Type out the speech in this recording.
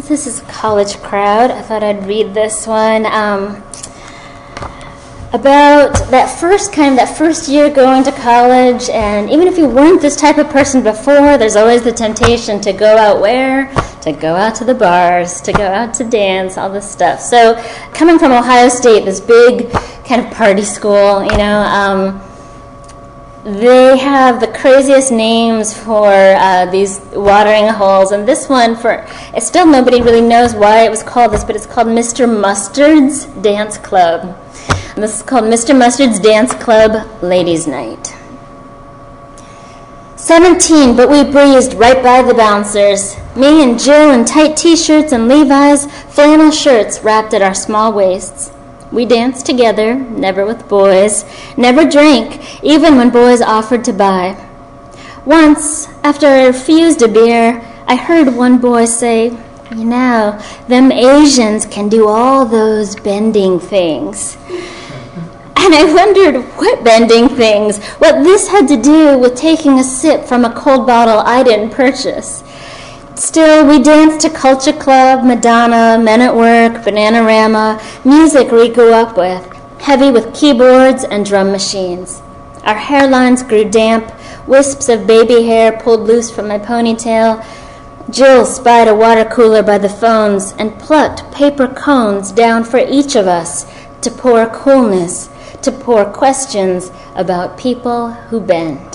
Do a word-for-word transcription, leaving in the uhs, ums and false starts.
since this is a college crowd, I thought I'd read this one. Um, about that first kind of that first year going to college, and even if you weren't this type of person before, there's always the temptation to go out where? To go out to the bars, to go out to dance, all this stuff. So coming from Ohio State, this big kind of party school, you know, um, they have the craziest names for uh, these watering holes, and this one, for it's still nobody really knows why it was called this, but it's called Mister Mustard's Dance Club. And this is called Mister Mustard's Dance Club Ladies' Night. Seventeen, but we breezed right by the bouncers. Me and Jill in tight T-shirts and Levi's flannel shirts wrapped at our small waists. We danced together, never with boys, never drank, even when boys offered to buy. Once, after I refused a beer, I heard one boy say, "You know, them Asians can do all those bending things." And I wondered what bending things, what this had to do with taking a sip from a cold bottle I didn't purchase. Still, we danced to Culture Club, Madonna, Men at Work, Bananarama, music we grew up with, heavy with keyboards and drum machines. Our hairlines grew damp, wisps of baby hair pulled loose from my ponytail. Jill spied a water cooler by the phones and plucked paper cones down for each of us to pour coolness, to pour questions about people who bend.